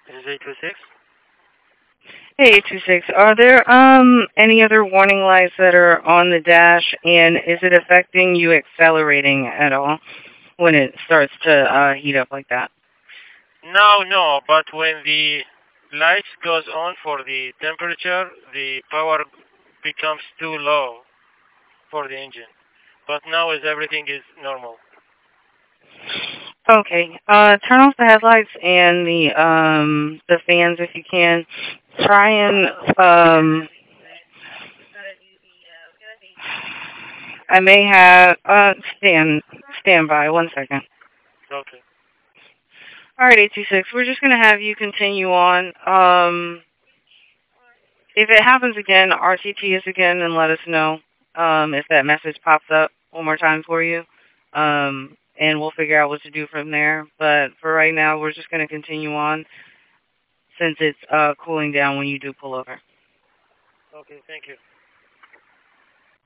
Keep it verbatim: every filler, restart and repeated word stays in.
This is eight two six. Hey, eight two six. Are there um any other warning lights that are on the dash, and is it affecting you accelerating at all when it starts to uh, heat up like that? No, no, but when the lights goes on for the temperature, the power becomes too low for the engine. But now is everything is normal. Okay. Uh, turn off the headlights and the um the fans if you can. Try and um. I may have uh stand stand by one second. Okay. All right, eight two six. We're just gonna have you continue on. Um, if it happens again, R T T us again and let us know. Um, if that message pops up one more time for you. Um, and we'll figure out what to do from there. But for right now, we're just gonna continue on since it's uh cooling down when you do pull over. Okay, thank you.